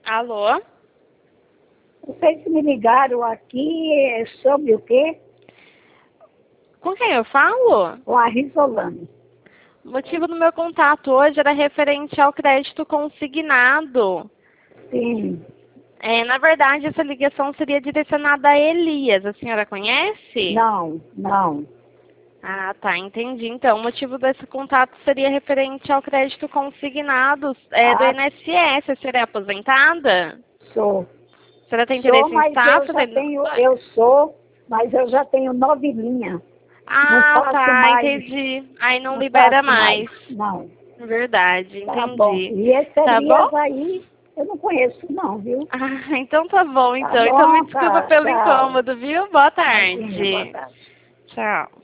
Alô? Vocês me ligaram aqui sobre o quê? Com quem eu falo? Com a Risolane. O motivo do meu contato hoje era referente ao crédito consignado. Sim. Na verdade, essa ligação seria direcionada a Elias. A senhora conhece? Não. Ah, tá, entendi. Então, o motivo desse contato seria referente ao crédito consignado do INSS. A senhora é aposentada? Sou. A senhora tem interesse em Mas estar? mas eu já tenho 9 linhas. Não Ah, faço tá, mais. entendi. Aí não Não libera faço mais. Não. Verdade, Tá bom. entendi. E esse Tá Elias bom? aí, eu não conheço não, viu? Ah, então tá bom, Tá então. Então me bom, desculpa tá. pelo Tchau. incômodo, viu? Boa Imagina, boa tarde. tarde. Tchau.